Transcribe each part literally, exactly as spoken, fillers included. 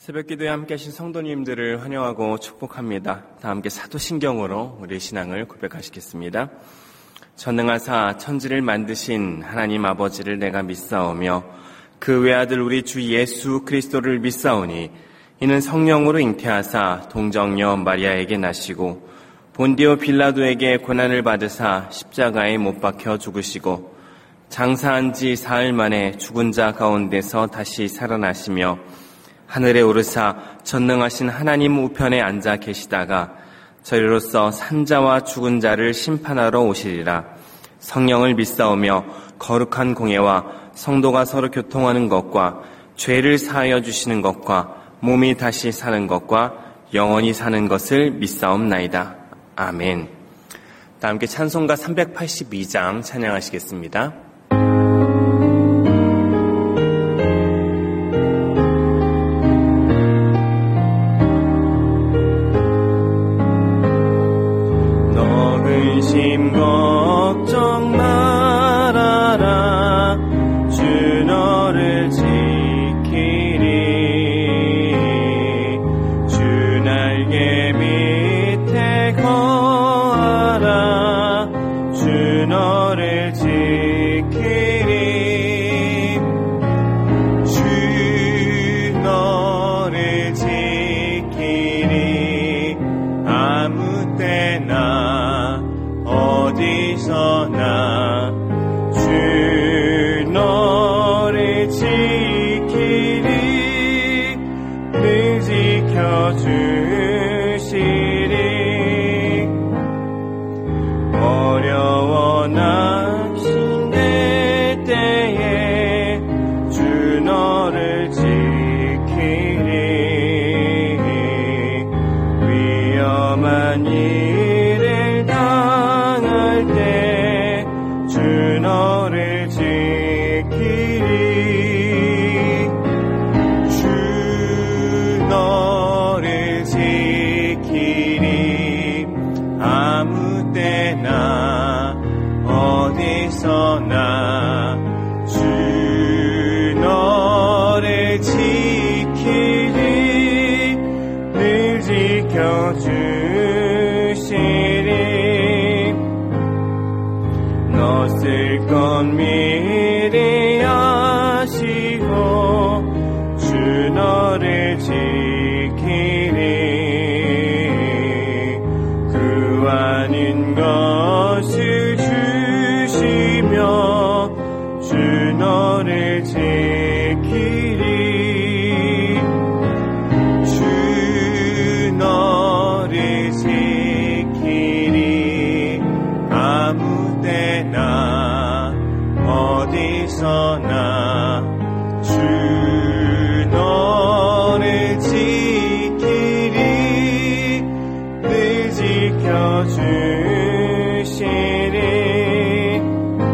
새벽기도에 함께 하신 성도님들을 환영하고 축복합니다. 다 함께 사도신경으로 우리의 신앙을 고백하시겠습니다. 전능하사 천지를 만드신 하나님 아버지를 내가 믿사오며 그 외아들 우리 주 예수 그리스도를 믿사오니 이는 성령으로 잉태하사 동정녀 마리아에게 나시고 본디오 빌라도에게 고난을 받으사 십자가에 못 박혀 죽으시고 장사한 지 사흘 만에 죽은 자 가운데서 다시 살아나시며 하늘에 오르사 전능하신 하나님 우편에 앉아 계시다가 저리로서 산자와 죽은 자를 심판하러 오시리라. 성령을 믿사오며 거룩한 공예와 성도가 서로 교통하는 것과 죄를 사하여 주시는 것과 몸이 다시 사는 것과 영원히 사는 것을 믿사옵나이다. 아멘. 다 함께 찬송가 삼백팔십이 장 찬양하시겠습니다. 근심 걱정 말아라 주 너를 지키리 주 날개 밑에 거하라 주 너를 지키리 주 너를 지키리 아무 때나 어디서나 주 너를 지키리 늘 지켜주시리 어려워 낙심될 때에 주 너를 지키리 위험한 일을 당할 때 주 너를 지키리 주 너를 지키리 아무 때나 어디서나 주 너를 지키리 늘 지켜주시리 너 쓸 건 미리 아시고 주 너를 지키리 그 아닌 것을 주시며 주 너를 지키리 주 너를 지키리 아무 때나 어디서나 주 너를 지키리 늘 지켜주시리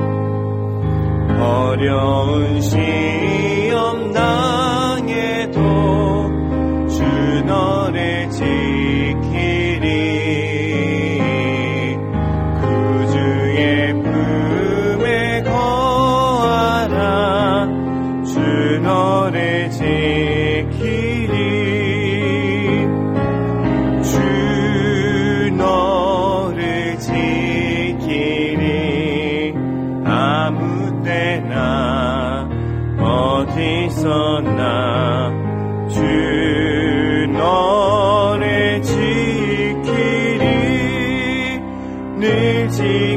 어려운 시험 당해도 주 너를 지키리 구주의 품에 거하라 주 너를 지키리 주 너를 지키리 아무 때나 어디서나 주 너를 지키리 늘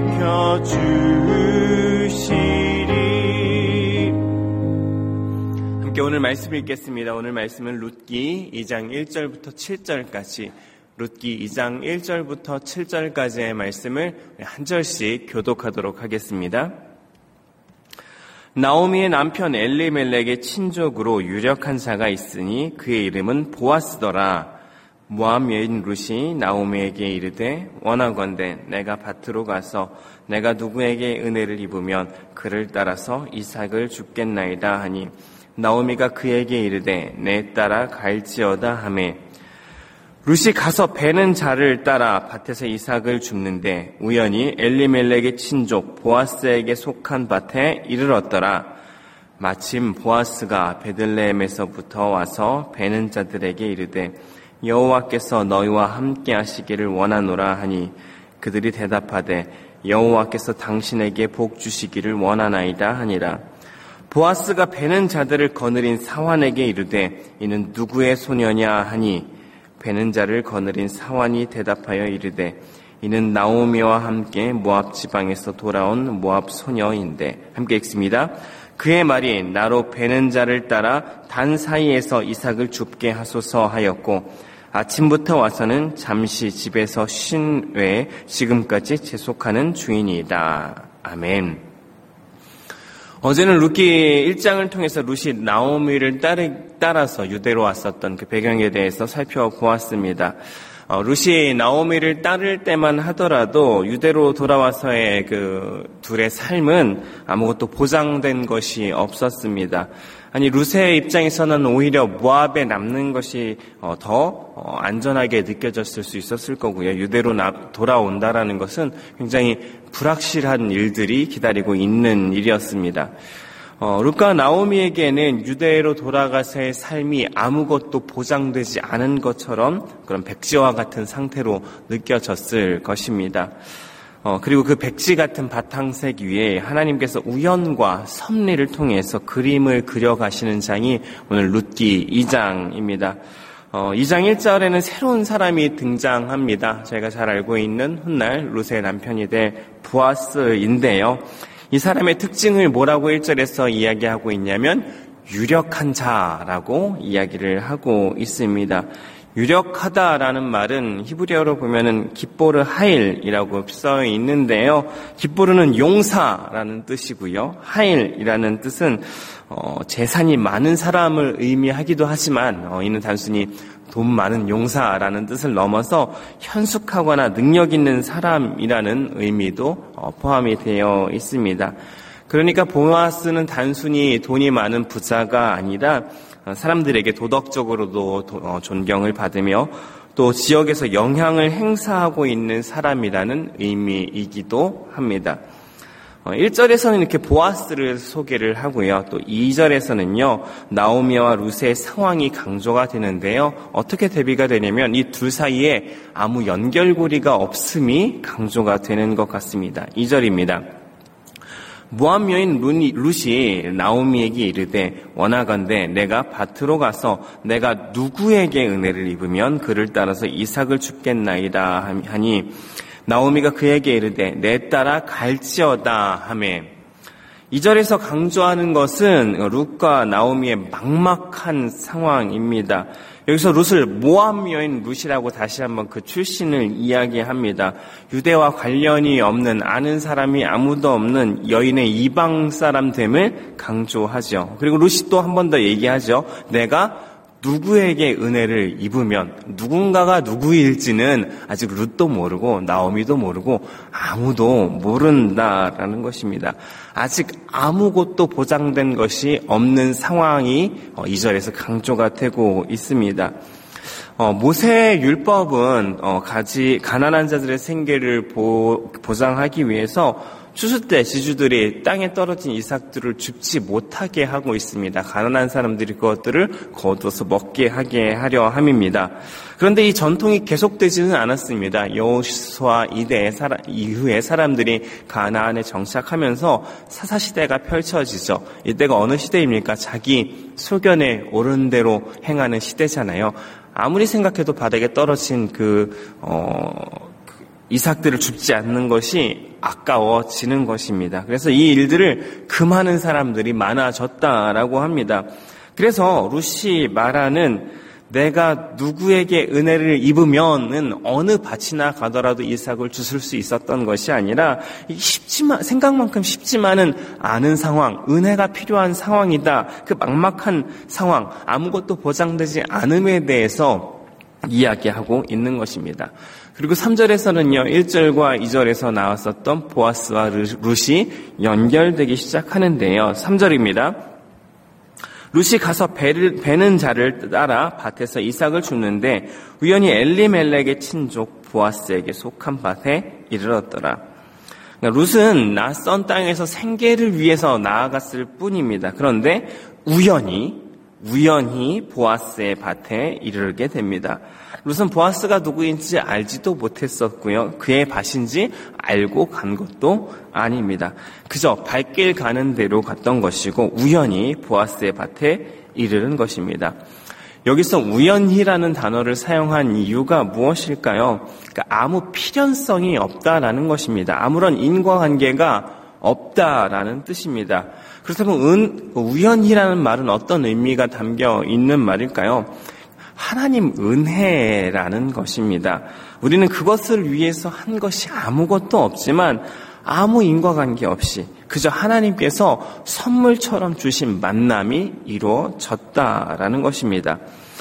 지켜주시리 함께 오늘 말씀을 읽겠습니다. 오늘 말씀은 룻기 이 장 일 절부터 칠 절까지 룻기 이 장 일 절부터 칠 절까지의 말씀을 한 절씩 교독하도록 하겠습니다. 나오미의 남편 엘리멜렉의 친족으로 유력한 자가 있으니 그의 이름은 보아스더라. 모압 여인 룻이 나오미에게 이르되 원하건대 내가 밭으로 가서 내가 누구에게 은혜를 입으면 그를 따라서 이삭을 줍겠나이다 하니 나오미가 그에게 이르되 내 따라 갈지어다 하매 룻이 가서 베는 자를 따라 밭에서 이삭을 줍는데 우연히 엘리멜렉의 친족 보아스에게 속한 밭에 이르렀더라. 마침 보아스가 베들레헴에서부터 와서 베는 자들에게 이르되 여호와께서 너희와 함께 하시기를 원하노라 하니 그들이 대답하되 여호와께서 당신에게 복 주시기를 원하나이다 하니라. 보아스가 베는 자들을 거느린 사환에게 이르되 이는 누구의 소녀냐 하니 베는 자를 거느린 사환이 대답하여 이르되 이는 나오미와 함께 모압 지방에서 돌아온 모압 소녀인데. 함께 읽습니다. 그의 말이 나로 베는 자를 따라 단 사이에서 이삭을 줍게 하소서 하였고 아침부터 와서는 잠시 집에서 쉰 외에 지금까지 재속하는 주인이다. 아멘. 어제는 룻기 일 장을 통해서 룻이 나오미를 따라서 유대로 왔었던 그 배경에 대해서 살펴보았습니다. 어, 룻이 나오미를 따를 때만 하더라도 유대로 돌아와서의 그 둘의 삶은 아무것도 보장된 것이 없었습니다. 아니 룻의 입장에서는 오히려 모압에 남는 것이 어, 더 어, 안전하게 느껴졌을 수 있었을 거고요. 유대로 나, 돌아온다라는 것은 굉장히 불확실한 일들이 기다리고 있는 일이었습니다. 어, 룻과 나오미에게는 유대로 돌아가서의 삶이 아무것도 보장되지 않은 것처럼 그런 백지와 같은 상태로 느껴졌을 것입니다. 어, 그리고 그 백지 같은 바탕색 위에 하나님께서 우연과 섭리를 통해서 그림을 그려가시는 장이 오늘 룻기 이 장입니다. 어, 이 장 일 절에는 새로운 사람이 등장합니다. 저희가 잘 알고 있는 훗날 룻의 남편이 될 보아스인데요. 이 사람의 특징을 뭐라고 일 절에서 이야기하고 있냐면 유력한 자라고 이야기를 하고 있습니다. 유력하다라는 말은 히브리어로 보면은 기뽀르 하일이라고 써 있는데요. 기뽀르는 용사라는 뜻이고요. 하일이라는 뜻은 어, 재산이 많은 사람을 의미하기도 하지만 어, 이는 단순히 돈 많은 용사라는 뜻을 넘어서 현숙하거나 능력 있는 사람이라는 의미도 어, 포함이 되어 있습니다. 그러니까 보아스는 단순히 돈이 많은 부자가 아니라 사람들에게 도덕적으로도 존경을 받으며 또 지역에서 영향을 행사하고 있는 사람이라는 의미이기도 합니다. 일 절에서는 이렇게 보아스를 소개를 하고요. 또 이 절에서는요, 나오미와 룻의 상황이 강조가 되는데요. 어떻게 대비가 되냐면 이 둘 사이에 아무 연결고리가 없음이 강조가 되는 것 같습니다. 이 절입니다. 모압 여인 룻이 나오미에게 이르되 원하건대 내가 밭으로 가서 내가 누구에게 은혜를 입으면 그를 따라서 이삭을 줍겠나이다 하니 나오미가 그에게 이르되 내 따라 갈지어다 하매. 이 절에서 강조하는 것은 룻과 나오미의 막막한 상황입니다. 여기서 룻을 모압 여인 룻이라고 다시 한번 그 출신을 이야기합니다. 유대와 관련이 없는, 아는 사람이 아무도 없는 여인의 이방 사람 됨을 강조하죠. 그리고 룻이 또 한 번 더 얘기하죠. 내가 누구에게 은혜를 입으면, 누군가가 누구일지는 아직 룻도 모르고 나오미도 모르고 아무도 모른다라는 것입니다. 아직 아무것도 보장된 것이 없는 상황이 이 절에서 강조가 되고 있습니다. 어, 모세 율법은 어, 가지 가난한 자들의 생계를 보, 보장하기 위해서 추수 때 지주들이 땅에 떨어진 이삭들을 줍지 못하게 하고 있습니다. 가난한 사람들이 그것들을 거두어서 먹게 하게 하려 함입니다. 그런데 이 전통이 계속되지는 않았습니다. 여호수아 이후에 사람들이 가나안에 정착하면서 사사시대가 펼쳐지죠. 이때가 어느 시대입니까? 자기 소견에 옳은 대로 행하는 시대잖아요. 아무리 생각해도 바닥에 떨어진 그 어, 이삭들을 줍지 않는 것이 아까워지는 것입니다. 그래서 이 일들을 금하는 사람들이 많아졌다라고 합니다. 그래서 룻이 말하는 내가 누구에게 은혜를 입으면은 어느 밭이나 가더라도 이삭을 주실 수 있었던 것이 아니라 쉽지만 생각만큼 쉽지만은 않은 상황, 은혜가 필요한 상황이다. 그 막막한 상황, 아무것도 보장되지 않음에 대해서 이야기하고 있는 것입니다. 그리고 삼 절에서는요, 일 절과 이 절에서 나왔었던 보아스와 룻이 연결되기 시작하는데요. 삼 절입니다. 룻이 가서 배를, 배는 자를 따라 밭에서 이삭을 줍는데 우연히 엘리멜렉의 친족 보아스에게 속한 밭에 이르렀더라. 그러니까 룻은 낯선 땅에서 생계를 위해서 나아갔을 뿐입니다. 그런데 우연히 우연히 보아스의 밭에 이르게 됩니다. 룻은 보아스가 누구인지 알지도 못했었고요. 그의 밭인지 알고 간 것도 아닙니다. 그저 발길 가는 대로 갔던 것이고 우연히 보아스의 밭에 이르는 것입니다. 여기서 우연히라는 단어를 사용한 이유가 무엇일까요? 그러니까 아무 필연성이 없다라는 것입니다. 아무런 인과관계가 없다라는 뜻입니다. 그렇다면 은, 우연히라는 말은 어떤 의미가 담겨 있는 말일까요? 하나님 은혜라는 것입니다. 우리는 그것을 위해서 한 것이 아무것도 없지만 아무 인과관계 없이 그저 하나님께서 선물처럼 주신 만남이 이루어졌다라는 것입니다.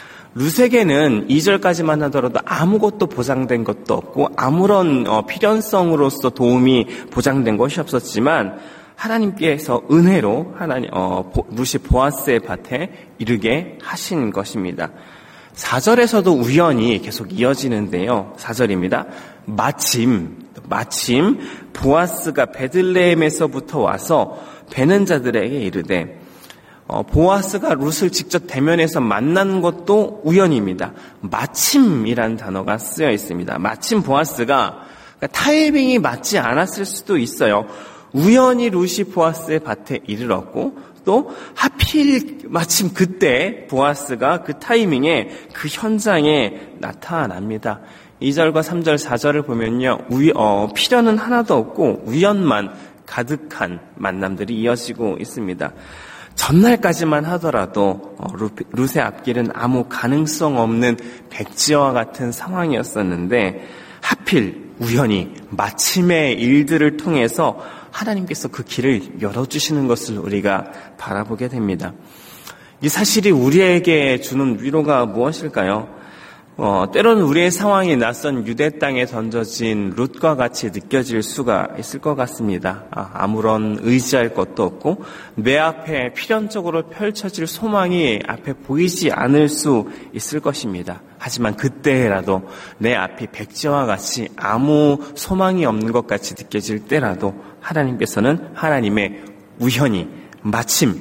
룻에게는 이 절까지만 하더라도 아무것도 보장된 것도 없고 아무런 필연성으로서 도움이 보장된 것이 없었지만 하나님께서 은혜로 하나님 어, 룻이 보아스의 밭에 이르게 하신 것입니다. 사 절에서도 우연히 계속 이어지는데요. 사 절입니다. 마침 마침 보아스가 베들레헴에서부터 와서 베는 자들에게 이르되 어, 보아스가 룻을 직접 대면해서 만난 것도 우연입니다. 마침이라는 단어가 쓰여 있습니다. 마침 보아스가 그러니까 타이밍이 맞지 않았을 수도 있어요. 우연히 룻이 보아스의 밭에 이르렀고 또 하필 마침 그때 보아스가 그 타이밍에 그 현장에 나타납니다. 이 절과 삼 절, 사 절을 보면요. 우, 어, 필연은 하나도 없고 우연만 가득한 만남들이 이어지고 있습니다. 전날까지만 하더라도 어, 룻의 앞길은 아무 가능성 없는 백지와 같은 상황이었었는데 하필 우연히 마침의 일들을 통해서 하나님께서 그 길을 열어주시는 것을 우리가 바라보게 됩니다. 이 사실이 우리에게 주는 위로가 무엇일까요? 어, 때로는 우리의 상황이 낯선 유대 땅에 던져진 룻과 같이 느껴질 수가 있을 것 같습니다. 아, 아무런 의지할 것도 없고 내 앞에 필연적으로 펼쳐질 소망이 앞에 보이지 않을 수 있을 것입니다. 하지만 그때라도 내 앞이 백지와 같이 아무 소망이 없는 것 같이 느껴질 때라도 하나님께서는 하나님의 우연히 마침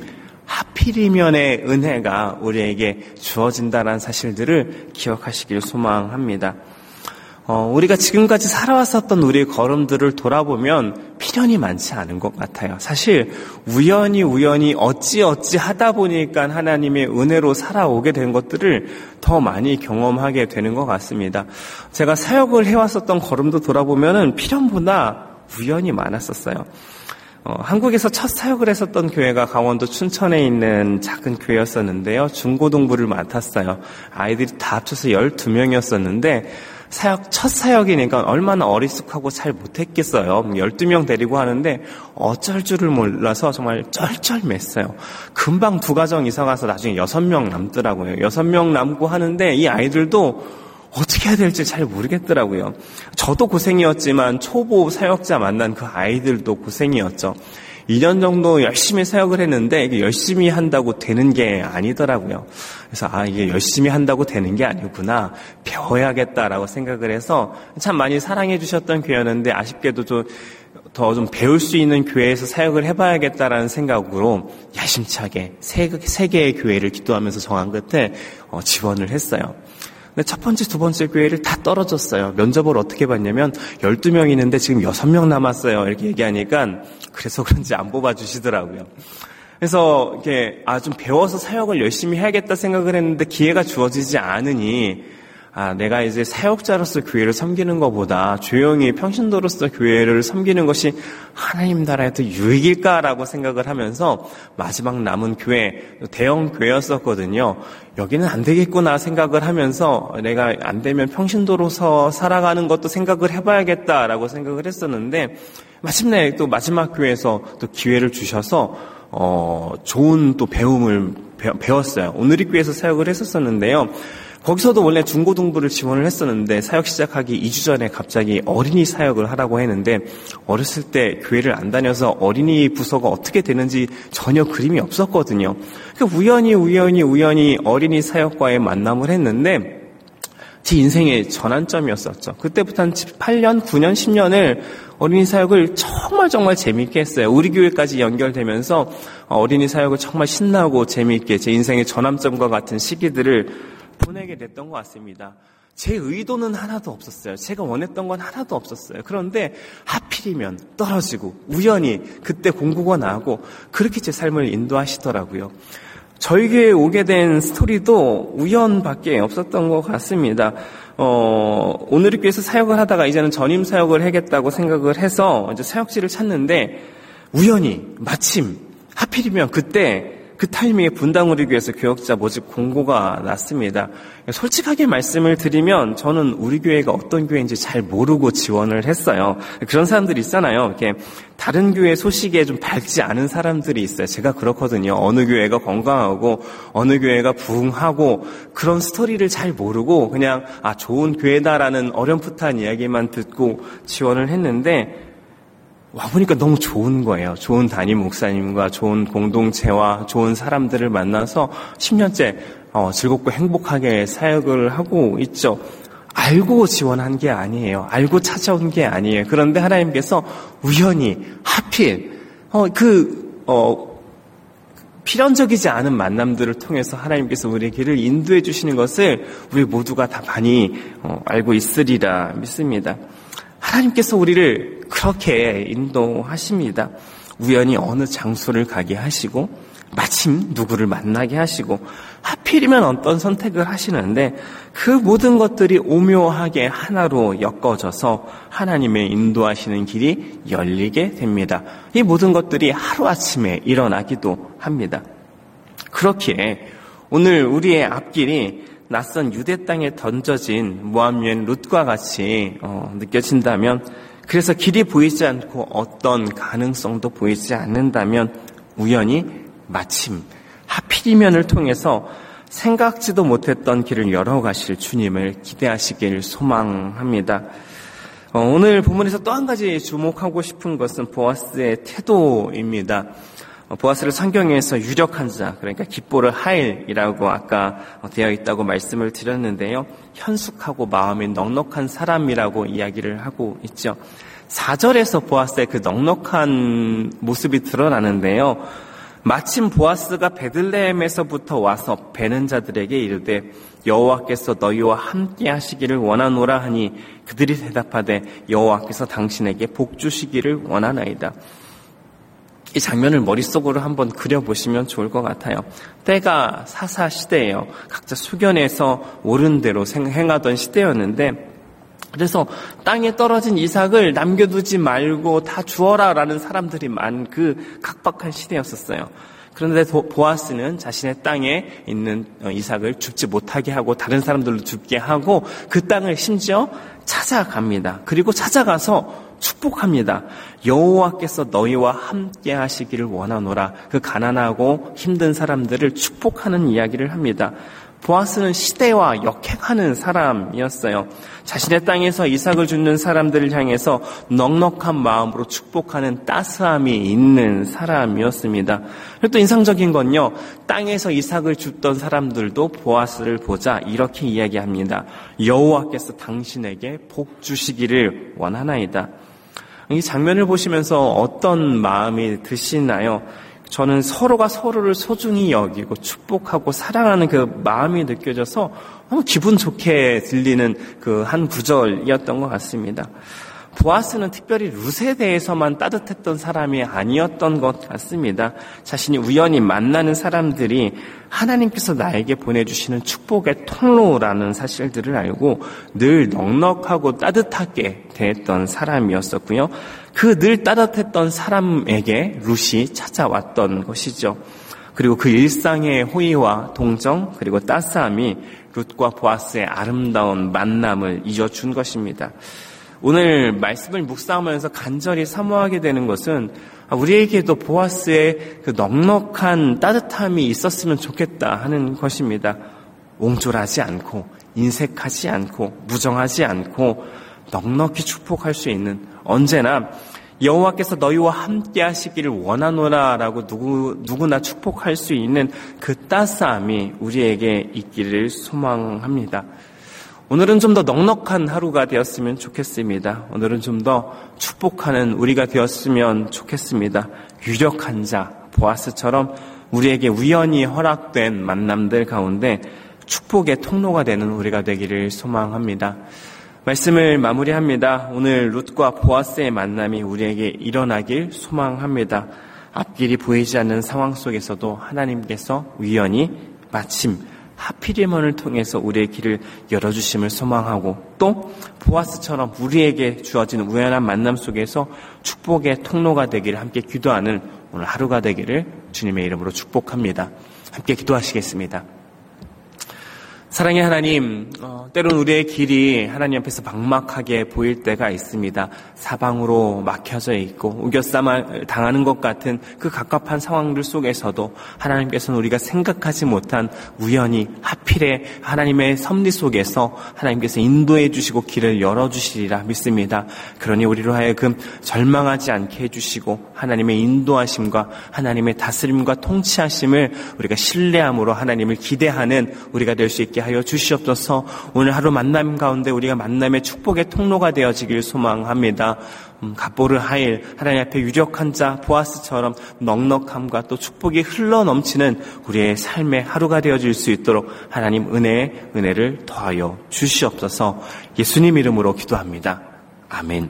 하필이면의 은혜가 우리에게 주어진다는 사실들을 기억하시길 소망합니다. 어, 우리가 지금까지 살아왔었던 우리의 걸음들을 돌아보면 필연이 많지 않은 것 같아요. 사실 우연히 우연히 어찌 어찌 하다 보니까 하나님의 은혜로 살아오게 된 것들을 더 많이 경험하게 되는 것 같습니다. 제가 사역을 해왔었던 걸음도 돌아보면 필연보다 우연이 많았었어요. 어, 한국에서 첫 사역을 했었던 교회가 강원도 춘천에 있는 작은 교회였었는데요. 중고등부를 맡았어요. 아이들이 다 합쳐서 열두 명이었었는데 사역, 첫 사역이니까 얼마나 어리숙하고 잘 못했겠어요. 열두 명 데리고 하는데 어쩔 줄을 몰라서 정말 쩔쩔맸어요. 금방 두 가정 이사 가서 나중에 여섯 명 남더라고요. 여섯 명 남고 하는데 이 아이들도 어떻게 해야 될지 잘 모르겠더라고요. 저도 고생이었지만 초보 사역자 만난 그 아이들도 고생이었죠. 이 년 정도 열심히 사역을 했는데 이게 열심히 한다고 되는 게 아니더라고요. 그래서 아 이게 열심히 한다고 되는 게 아니구나. 배워야겠다라고 생각을 해서 참 많이 사랑해 주셨던 교회였는데 아쉽게도 좀 더 좀 배울 수 있는 교회에서 사역을 해봐야겠다라는 생각으로 야심차게 세, 세 개의 교회를 기도하면서 정한 끝에 어, 지원을 했어요. 근데 첫 번째, 두 번째 교회를 다 떨어졌어요. 면접을 어떻게 봤냐면 열두 명 있는데 지금 여섯 명 남았어요. 이렇게 얘기하니까 그래서 그런지 안 뽑아주시더라고요. 그래서 이렇게 아, 좀 배워서 사역을 열심히 해야겠다 생각을 했는데 기회가 주어지지 않으니 아, 내가 이제 사역자로서 교회를 섬기는 것보다 조용히 평신도로서 교회를 섬기는 것이 하나님 나라에 더 유익일까라고 생각을 하면서 마지막 남은 교회, 대형 교회였었거든요. 여기는 안 되겠구나 생각을 하면서 내가 안 되면 평신도로서 살아가는 것도 생각을 해봐야겠다라고 생각을 했었는데 마침내 또 마지막 교회에서 또 기회를 주셔서 어, 좋은 또 배움을 배웠어요. 오늘이 교회에서 사역을 했었었는데요. 거기서도 원래 중고등부를 지원을 했었는데 사역 시작하기 이 주 전에 갑자기 어린이 사역을 하라고 했는데 어렸을 때 교회를 안 다녀서 어린이 부서가 어떻게 되는지 전혀 그림이 없었거든요. 그러니까 우연히 우연히 우연히 어린이 사역과의 만남을 했는데 제 인생의 전환점이었었죠. 그때부터 한 팔 년, 구 년, 십 년을 어린이 사역을 정말 정말 재미있게 했어요. 우리 교회까지 연결되면서 어린이 사역을 정말 신나고 재미있게 제 인생의 전환점과 같은 시기들을 보내게 됐던 것 같습니다. 제 의도는 하나도 없었어요. 제가 원했던 건 하나도 없었어요. 그런데 하필이면 떨어지고 우연히 그때 공부가 나고 그렇게 제 삶을 인도하시더라고요. 저희 교회에 오게 된 스토리도 우연밖에 없었던 것 같습니다. 어, 오늘의 교회에서 사역을 하다가 이제는 전임 사역을 하겠다고 생각을 해서 이제 사역지를 찾는데 우연히 마침 하필이면 그때 그 타이밍에 분당 우리 교회에서 교역자 모집 공고가 났습니다. 솔직하게 말씀을 드리면 저는 우리 교회가 어떤 교회인지 잘 모르고 지원을 했어요. 그런 사람들이 있잖아요. 이렇게 다른 교회 소식에 좀 밝지 않은 사람들이 있어요. 제가 그렇거든요. 어느 교회가 건강하고 어느 교회가 부흥하고 그런 스토리를 잘 모르고 그냥 아 좋은 교회다라는 어렴풋한 이야기만 듣고 지원을 했는데 와보니까 너무 좋은 거예요. 좋은 담임 목사님과 좋은 공동체와 좋은 사람들을 만나서 십 년째 어, 즐겁고 행복하게 사역을 하고 있죠. 알고 지원한 게 아니에요. 알고 찾아온 게 아니에요. 그런데 하나님께서 우연히 하필 어, 그 어, 필연적이지 않은 만남들을 통해서 하나님께서 우리의 길을 인도해 주시는 것을 우리 모두가 다 많이 어, 알고 있으리라 믿습니다. 하나님께서 우리를 그렇게 인도하십니다. 우연히 어느 장소를 가게 하시고 마침 누구를 만나게 하시고 하필이면 어떤 선택을 하시는데 그 모든 것들이 오묘하게 하나로 엮어져서 하나님의 인도하시는 길이 열리게 됩니다. 이 모든 것들이 하루아침에 일어나기도 합니다. 그렇기에 오늘 우리의 앞길이 낯선 유대 땅에 던져진 모압 여인 룻과 같이 어, 느껴진다면 그래서 길이 보이지 않고 어떤 가능성도 보이지 않는다면 우연히 마침 하필이면을 통해서 생각지도 못했던 길을 열어가실 주님을 기대하시길 소망합니다. 어, 오늘 본문에서 또 한 가지 주목하고 싶은 것은 보아스의 태도입니다. 보아스를 성경에서 유력한 자, 그러니까 기뻐를 하일이라고 아까 되어 있다고 말씀을 드렸는데요. 현숙하고 마음이 넉넉한 사람이라고 이야기를 하고 있죠. 사 절에서 보아스의 그 넉넉한 모습이 드러나는데요. 마침 보아스가 베들레헴에서부터 와서 베는 자들에게 이르되 여호와께서 너희와 함께 하시기를 원하노라 하니 그들이 대답하되 여호와께서 당신에게 복 주시기를 원하나이다. 이 장면을 머릿속으로 한번 그려보시면 좋을 것 같아요. 때가 사사시대예요. 각자 숙연해서 옳은 대로 행하던 시대였는데 그래서 땅에 떨어진 이삭을 남겨두지 말고 다 주어라라는 사람들이 많은 그 각박한 시대였었어요. 그런데 보아스는 자신의 땅에 있는 이삭을 줍지 못하게 하고 다른 사람들로 줍게 하고 그 땅을 심지어 찾아갑니다. 그리고 찾아가서 축복합니다. 여호와께서 너희와 함께 하시기를 원하노라. 그 가난하고 힘든 사람들을 축복하는 이야기를 합니다. 보아스는 시대와 역행하는 사람이었어요. 자신의 땅에서 이삭을 줍는 사람들을 향해서 넉넉한 마음으로 축복하는 따스함이 있는 사람이었습니다. 그리고 또 인상적인 건요. 땅에서 이삭을 줍던 사람들도 보아스를 보자 이렇게 이야기합니다. 여호와께서 당신에게 복 주시기를 원하나이다. 이 장면을 보시면서 어떤 마음이 드시나요? 저는 서로가 서로를 소중히 여기고 축복하고 사랑하는 그 마음이 느껴져서 기분 좋게 들리는 그 한 구절이었던 것 같습니다. 보아스는 특별히 룻에 대해서만 따뜻했던 사람이 아니었던 것 같습니다. 자신이 우연히 만나는 사람들이 하나님께서 나에게 보내주시는 축복의 통로라는 사실들을 알고 늘 넉넉하고 따뜻하게 대했던 사람이었었고요. 그 늘 따뜻했던 사람에게 룻이 찾아왔던 것이죠. 그리고 그 일상의 호의와 동정 그리고 따스함이 룻과 보아스의 아름다운 만남을 이어준 것입니다. 오늘 말씀을 묵상하면서 간절히 사모하게 되는 것은 우리에게도 보아스의 그 넉넉한 따뜻함이 있었으면 좋겠다 하는 것입니다. 옹졸하지 않고 인색하지 않고 무정하지 않고 넉넉히 축복할 수 있는 언제나 여호와께서 너희와 함께 하시기를 원하노라라고 누구, 누구나 축복할 수 있는 그 따스함이 우리에게 있기를 소망합니다. 오늘은 좀 더 넉넉한 하루가 되었으면 좋겠습니다. 오늘은 좀 더 축복하는 우리가 되었으면 좋겠습니다. 유력한 자 보아스처럼 우리에게 우연히 허락된 만남들 가운데 축복의 통로가 되는 우리가 되기를 소망합니다. 말씀을 마무리합니다. 오늘 룻과 보아스의 만남이 우리에게 일어나길 소망합니다. 앞길이 보이지 않는 상황 속에서도 하나님께서 우연히 마침 하필이면을 통해서 우리의 길을 열어주심을 소망하고, 또 보아스처럼 우리에게 주어진 우연한 만남 속에서 축복의 통로가 되기를 함께 기도하는 오늘 하루가 되기를 주님의 이름으로 축복합니다. 함께 기도하시겠습니다. 사랑의 하나님, 어, 때론 우리의 길이 하나님 앞에서 막막하게 보일 때가 있습니다. 사방으로 막혀져 있고 우겨싸마 당하는 것 같은 그 갑갑한 상황들 속에서도 하나님께서는 우리가 생각하지 못한 우연히 하필의 하나님의 섭리 속에서 하나님께서 인도해 주시고 길을 열어주시리라 믿습니다. 그러니 우리로 하여금 절망하지 않게 해주시고 하나님의 인도하심과 하나님의 다스림과 통치하심을 우리가 신뢰함으로 하나님을 기대하는 우리가 될 수 있게 하여 주시옵소서. 오늘 하루 만남 가운데 우리가 만남의 축복의 통로가 되어지길 소망합니다. 음, 갑보르 하일 하나님 앞에 유력한 자 보아스처럼 넉넉함과 또 축복이 흘러넘치는 우리의 삶의 하루가 되어질 수 있도록 하나님 은혜에 은혜를 더하여 주시옵소서. 예수님 이름으로 기도합니다. 아멘.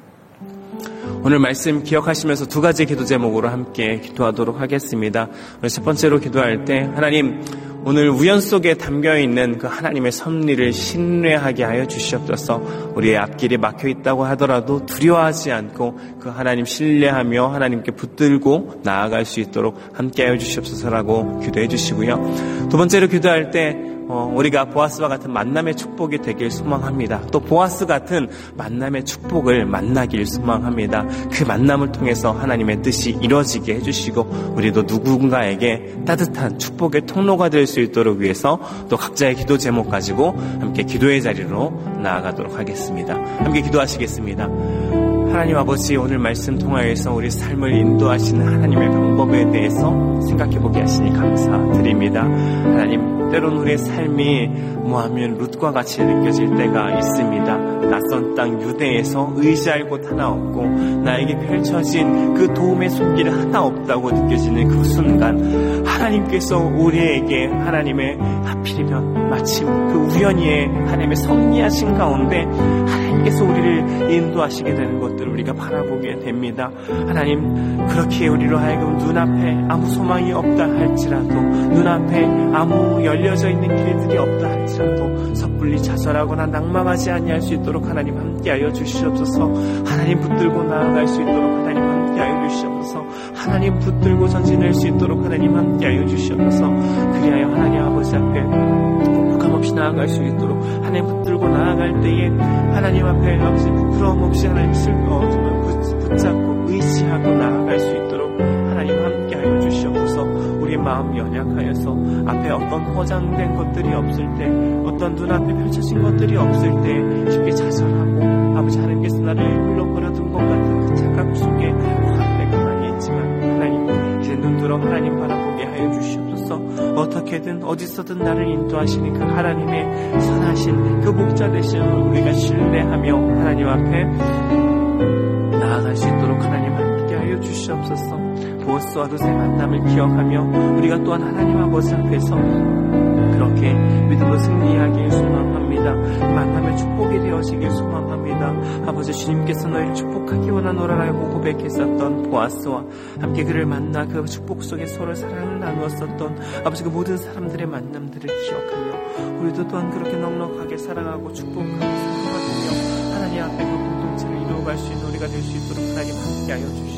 오늘 말씀 기억하시면서 두 가지 기도 제목으로 함께 기도하도록 하겠습니다. 오늘 첫 번째로 기도할 때, 하나님 오늘 우연 속에 담겨있는 그 하나님의 섭리를 신뢰하게 하여 주시옵소서. 우리의 앞길이 막혀있다고 하더라도 두려워하지 않고 그 하나님 신뢰하며 하나님께 붙들고 나아갈 수 있도록 함께 하여 주시옵소서라고 기도해 주시고요. 두 번째로 기도할 때 어, 우리가 보아스와 같은 만남의 축복이 되길 소망합니다. 또 보아스 같은 만남의 축복을 만나길 소망합니다. 그 만남을 통해서 하나님의 뜻이 이루어지게 해주시고 우리도 누군가에게 따뜻한 축복의 통로가 될 수 있도록 위해서 또 각자의 기도 제목 가지고 함께 기도의 자리로 나아가도록 하겠습니다. 함께 기도하시겠습니다. 하나님 아버지, 오늘 말씀 통하여서 우리 삶을 인도하시는 하나님의 방법에 대해서 생각해보게 하시니 감사드립니다. 하나님, 때론 우리의 삶이 뭐하면 룻과 같이 느껴질 때가 있습니다. 낯선 땅 유대에서 의지할 곳 하나 없고 나에게 펼쳐진 그 도움의 손길 하나 없다고 느껴지는 그 순간, 하나님께서 우리에게 하나님의 하필이면 마침 그 우연히의 하나님의 섭리하신 가운데 하나님께서 우리를 인도하시게 되는 것들을 우리가 바라보게 됩니다. 하나님, 그렇게 우리로 하여금 눈앞에 아무 소망이 없다 할지라도, 눈앞에 아무 열려져 있는 길들이 없다 할지라도 섣불리 좌절하거나 낭망하지 아니할 수 있도록 하나님 함께하여 주시옵소서. 하나님 붙들고 나아갈 수 있도록 하나님 함께하여 주시옵소서. 하나님 붙들고 전진할 수 있도록 하나님 함께하여 주시옵소서. 그리하여 하나님 아버지 앞에 부감없이 나아갈 수 있도록 하나님 붙들고 나아갈 때에 하나님 앞에 아버지 부끄러움 없이 하나님 슬퍼 붙잡고 의지하고 나아갈 수 있도록 하나님 함께하여 주시옵소서. 우리 마음 연약하여서 앞에 어떤 포장된 것들이 없을 때, 어떤 눈앞에 펼쳐진 것들이 없을 때 쉽게 좌절하고 아버지 하나님께서 나를 흘러버려둔 것 같은 그 착각 속에 내가 많이 있지만, 하나님 이제 눈들어 하나님 바라보게 하여 주시옵소서. 어떻게든 어디서든 나를 인도하시는 그 하나님의 선하신 그 목자 되심을 우리가 신뢰하며 하나님 앞에 나아갈 수 있도록 하나님 함께하여 주시옵소서. 보아스와 룻의 만남을 기억하며 우리가 또한 하나님 아버지 앞에서 그렇게 믿음으로 승리하길 소망합니다. 만남의 축복이 되어지길 소망합니다. 아버지, 주님께서 너희를 축복하기 원하노라라고 고백했었던 보아스와 함께 그를 만나 그 축복 속에 서로 사랑을 나누었었던 아버지 그 모든 사람들의 만남들을 기억하며 우리도 또한 그렇게 넉넉하게 사랑하고 축복하고 사랑하며 하나님 앞에 그 공동체를 이루어갈 수 있는 우리가 될 수 있도록 하나님 함께하여 주시옵소서.